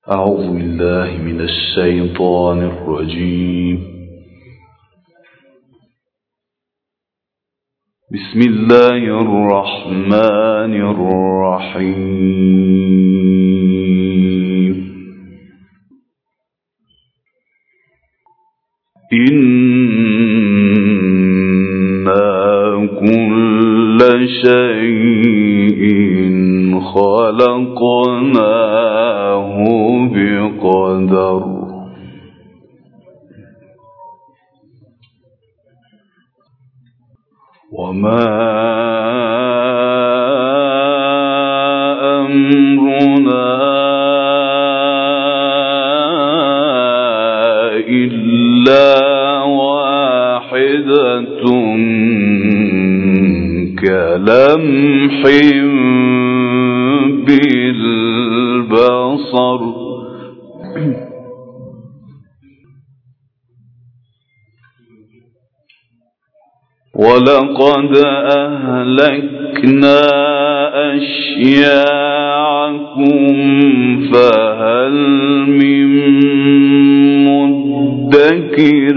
أعوذ بالله من الشيطان الرجيم. بسم الله الرحمن الرحيم. إنا كل شيء خلقناه بقدر. وما أمرنا إلا واحدة كلمح بالبصر. ولقد أهلكنا أشياعكم فهل من مدكر.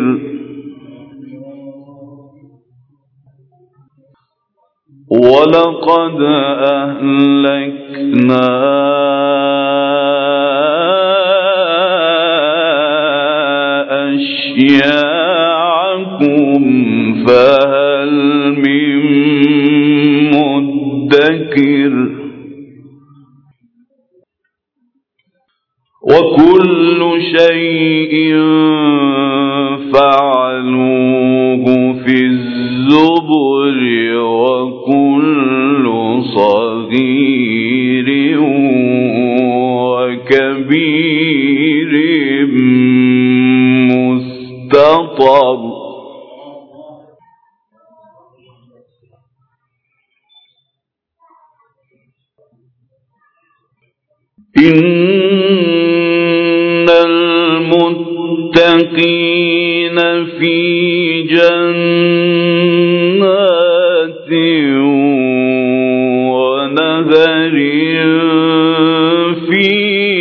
ولقد أهلكنا أشياعكم فهل من مدكر. وكل شيء فعلوه في الزبر وكل صغير وكبير مستطر. إن المتقين في جنات ونهر في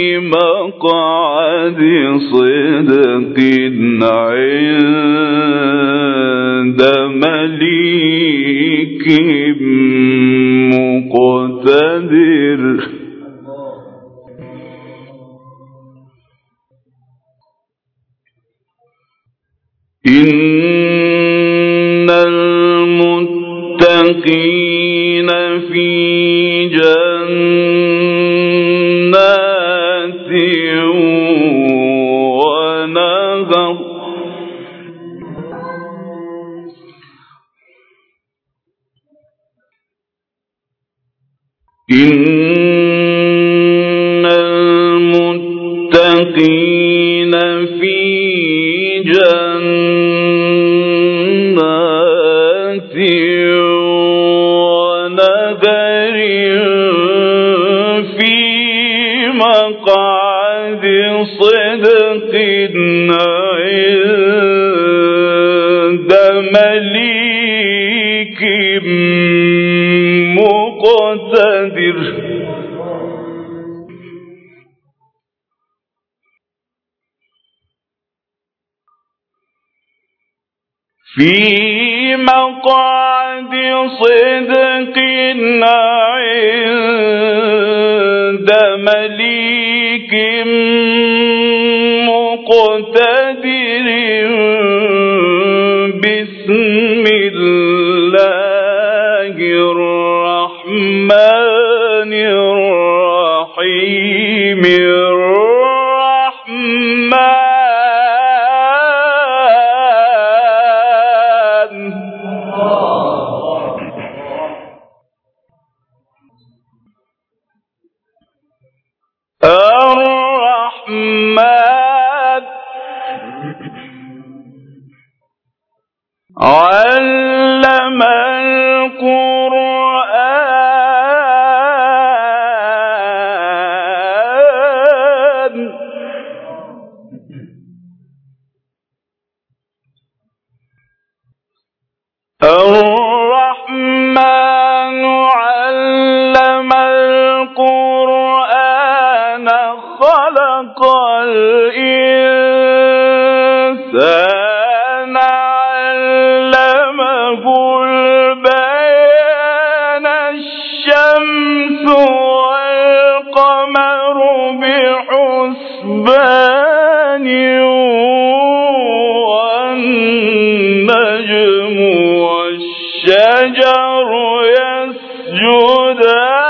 مقعد صدق عند مليك مقتدر. إن المتقين في جنات ونهر. إن المتقين في جنات ونهر في مقعد صدق عند مليك مقتدر. في مقعد صدق عند مليك مقتدر. بسم الله الرحمن الرحيم. الرحمن علم القرآن الإنسان علمه البيان الشمس والقمر بحسبان والنجم والشجر يسجدان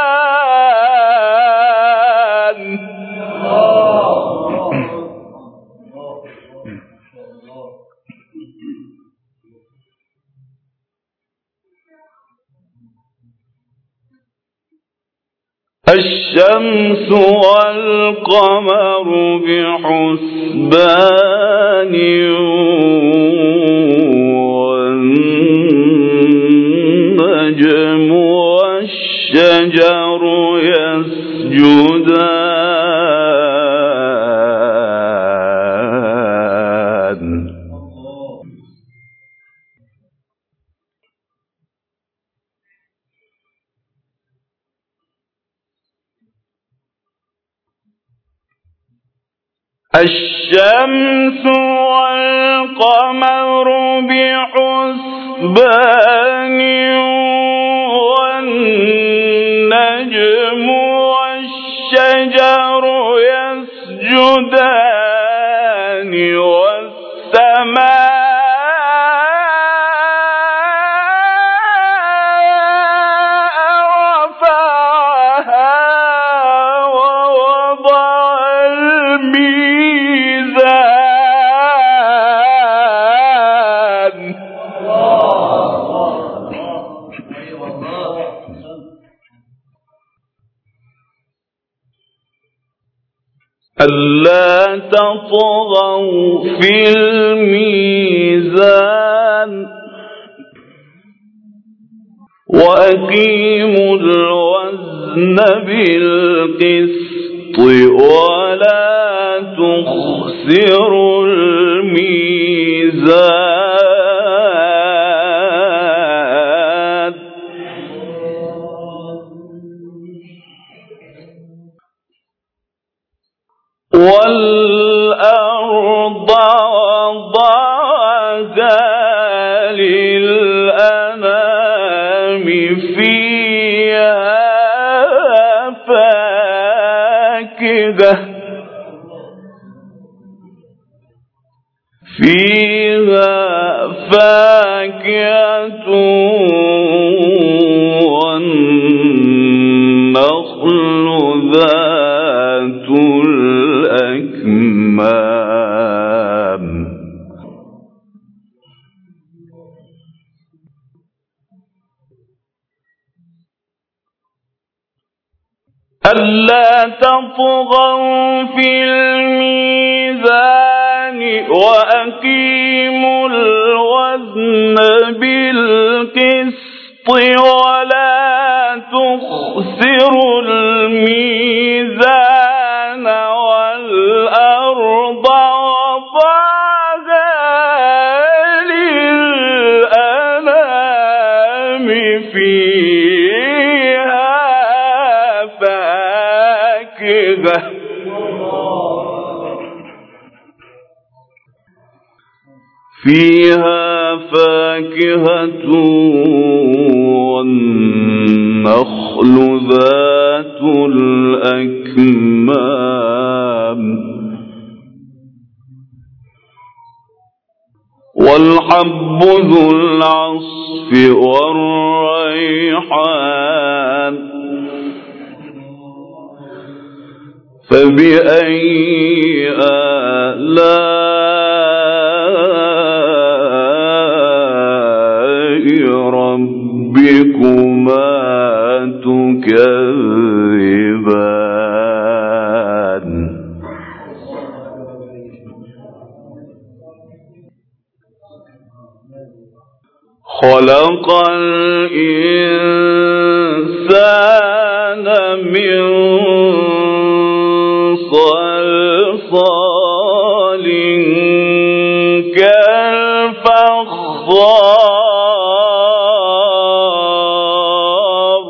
الشمس والقمر بحسبان والنجم والشجر يسجدان الشمس والقمر بحسبان والنجم والشجر يسجدان والسماء ألا تطغوا في الميزان وأقيموا الوزن بالقسط ولا تخسروا الميزان والأرض وضعها للأنام فيها فاكهة والنخل ذات الأكمام ألا تطغوا في الميزان وأقيموا الوزن بالقسط ولا تخسروا الميزان والأرض وضعها للأنام فيها فاكهة والنخل ذات الأكمام والحب ذو العصف والريحان فبأي آلاء ربكما تكذبان خلق الإنسان من صلصال كالفخار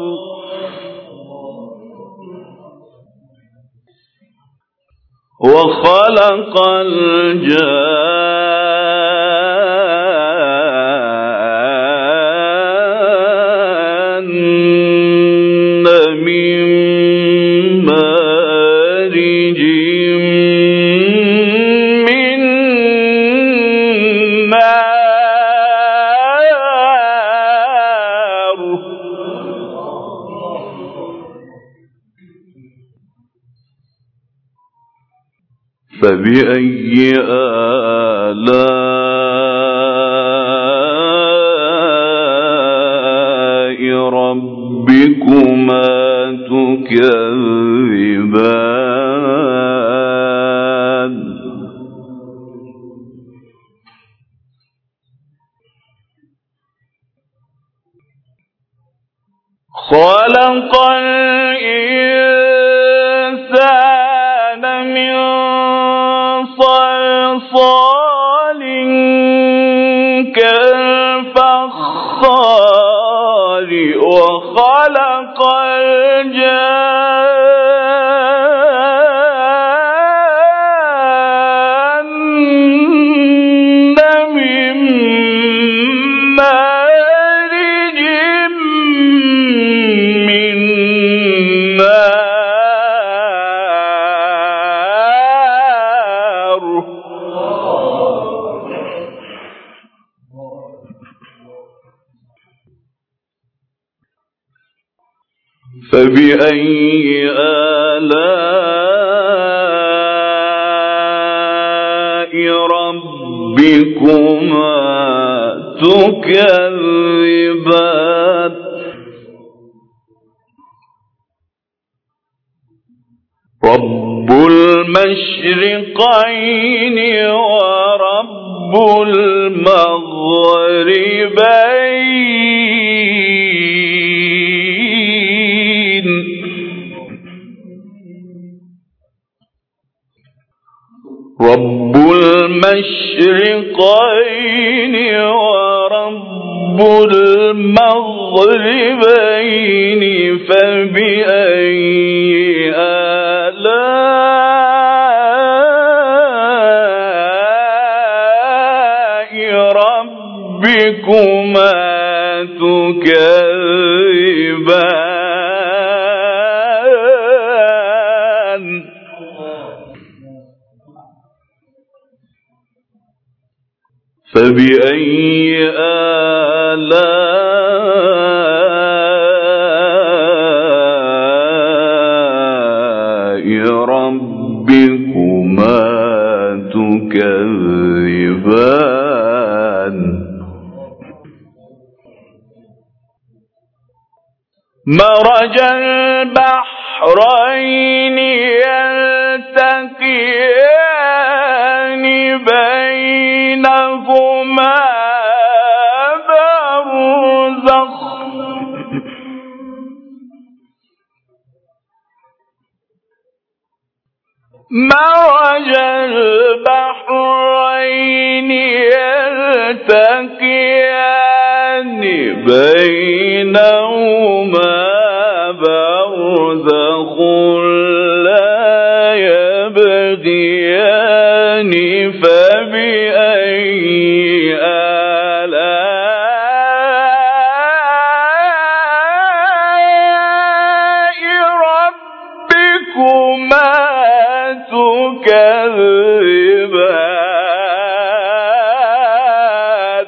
وخلق الجان من مارج من نار فبأي آلاء ربكما تكذبان خلق الإنسان من صلصال كالفخار وخلق الجان من مارج من نار فبأي آلاء ربكما تكذبان رب المشرقين ورب المغربين رب المشرقين ورب المغربين فبأي آلاء ربكما تكذبان فبأي آلاء ربكما تكذبان مرج البحرين يلتقيان بينهما برزخ مرج البحرين يلتقيان بينهما برزخ لا يبغيان فبأي آلاء ربكما تكذبان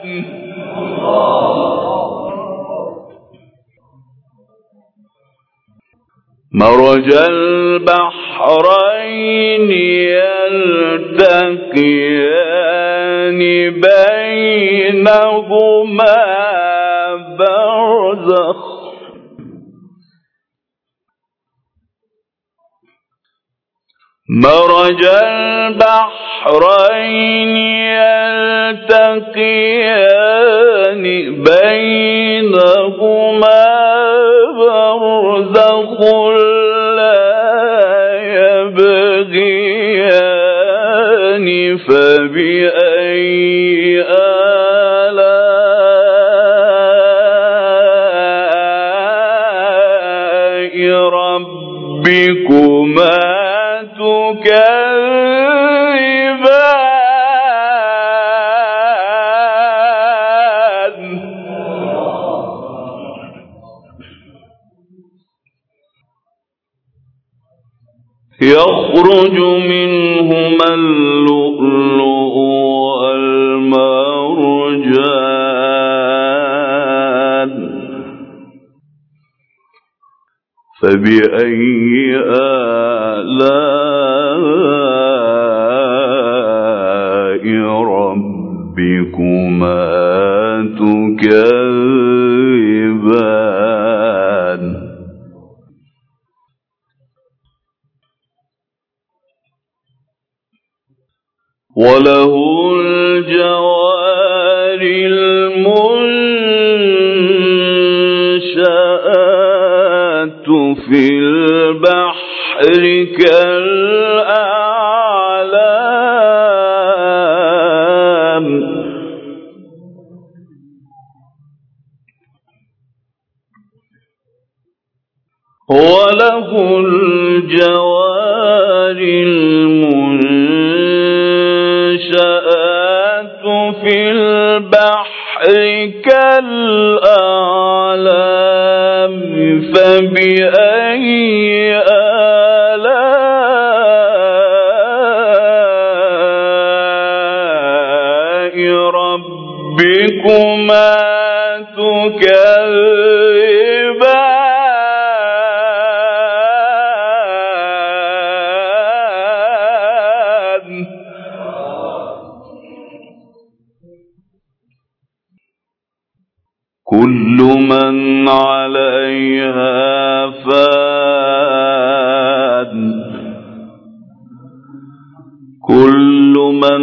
مرج البحرين يلتقيان بينهما برزخ مرج البحرين يلتقيان بينهما برزخ لا يبغيان فبأي آلاء ربكما تكذبان يخرج منهما اللؤلؤ والمرجان فبأي آلاء ربكما تكذبان وله الجوار المنشآت في البحر كالأعلام وله الجوار المنشآت في البحر كالأعلام فبأي آلاء ربكما تكذبان كل من عليها فان كل من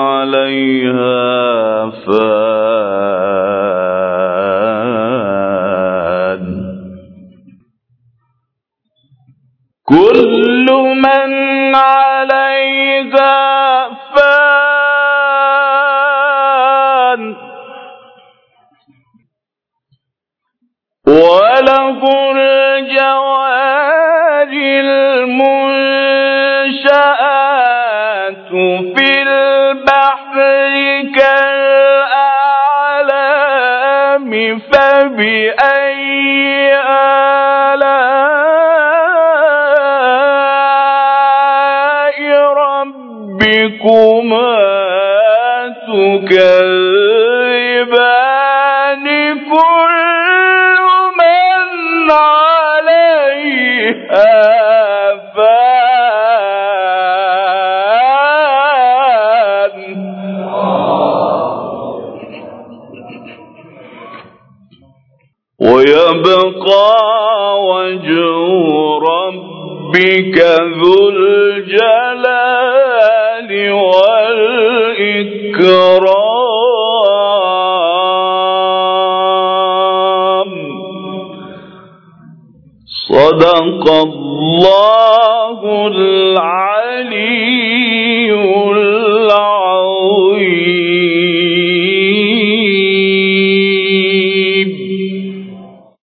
عليها فان كل من عليها فان وله الجوار المنشآت في البحر كالأعلام فبأي آلاء ربكما تكذبان كل من عليها فان ويبقى وجه ربك ذو الجلال والإكرام صدق الله العلي